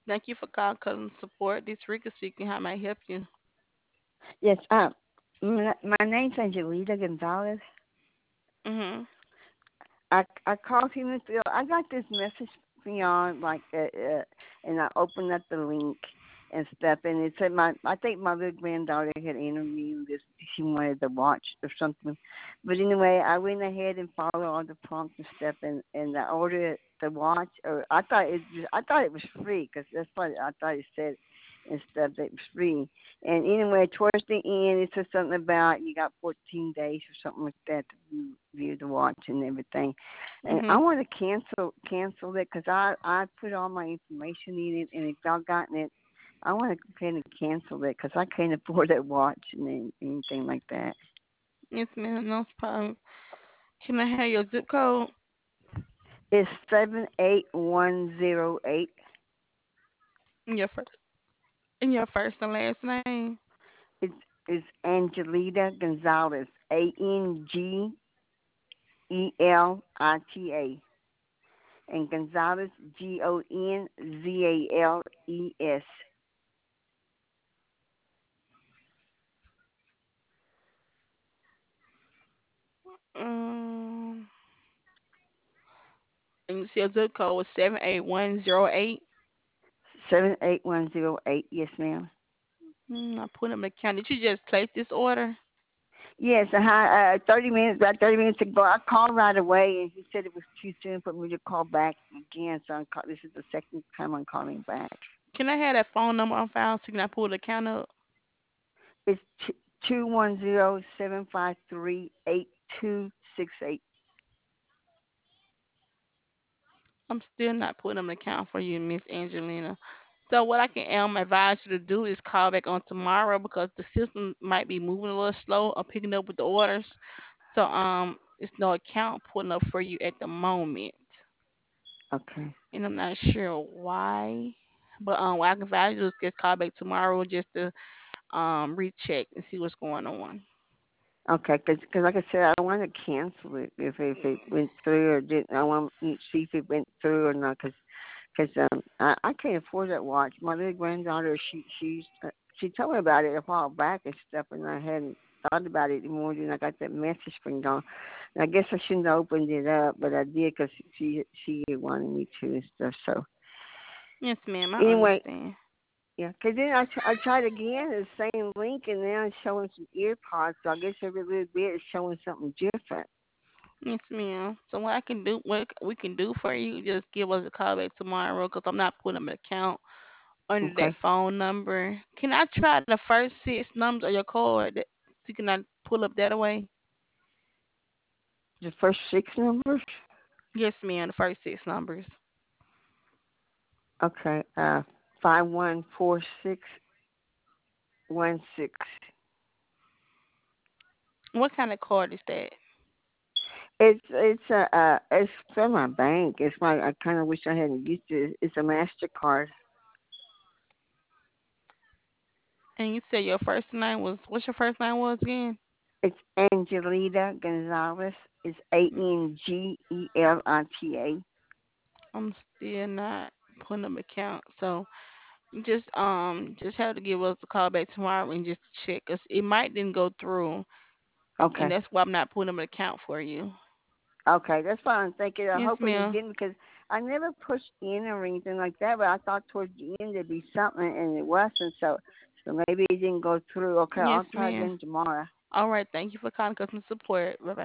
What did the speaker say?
Thank you for calling Cousin Support. This Rika speaking. How may I help you? Yes, my name's Angelita Gonzalez. Mhm. I called him and I got this message from y'all, and I opened up the link and stuff, and it said I think my little granddaughter had interviewed this. She wanted to watch or something, but anyway, I went ahead and followed all the prompts and stuff, and I ordered the watch, or I thought it was free because that's what I thought it said and stuff that it was free. And anyway, towards the end, it said something about you got 14 days or something like that to view the watch and everything. And I Mhm. want to cancel it because I put all my information in it, and if y'all gotten it, I want to kind of cancel it because I can't afford that watch and anything like that. Yes, ma'am. No problem. Can I have your zip code It's 78108. and your first and last name? It's Angelita Gonzalez. Angelita. And Gonzalez Gonzales. Um, and you see your zip code was 78108. 78108. Yes, ma'am. I put in the account. Did you just place this order? Yes, 30 minutes, about 30 minutes ago, I called right away, and he said it was too soon for me to call back again. So this is the second time I'm calling back. Can I have that phone number on file so can I pull the account up? It's 210-753-8268. I'm still not putting an account for you, Miss Angelina. So what I can advise you to do is call back on tomorrow because the system might be moving a little slow or picking up with the orders. So it's no account pulling up for you at the moment. Okay. And I'm not sure why. But what I can advise you is just call back tomorrow just to recheck and see what's going on. Okay, cause like I said, I want to cancel it if it went through or didn't. I want to see if it went through or not, cause I can't afford that watch. My little granddaughter, she told me about it a while back and stuff, and I hadn't thought about it anymore. Then I got that message from y'all, and I guess I shouldn't have opened it up, but I did because she wanted me to and stuff. So Yes, ma'am, I anyway, understand. yeah, cause then I tried again the same link, and now it's showing some ear pods. So I guess every little bit is showing something different. Yes, ma'am. So what I can do, what we can do for you, just give us a call back tomorrow because I'm not putting an account under that Okay, phone number. Can I try the first six numbers of your card? So can I pull up that way? the first six numbers. Yes, ma'am. The first six numbers. Okay, 514616. What kind of card is that? It's from my bank. It's my I kind of wish I hadn't used it. It's a Mastercard. And you said your first name was what's your first name was again? It's Angelita Gonzalez. It's Angelita. I'm still not putting up account, so just have to give us a call back tomorrow and just check, 'cause it might didn't go through, and Okay, that's why I'm not putting up an account for you. okay, that's what I'm thinking. I'm Yes, hoping it ma'am. didn't because I never pushed in or anything like that. But I thought towards the end there'd be something, and it wasn't. So maybe it didn't go through. Okay, Yes, I'll try ma'am. again tomorrow. All right. Thank you for calling customer support. Bye bye.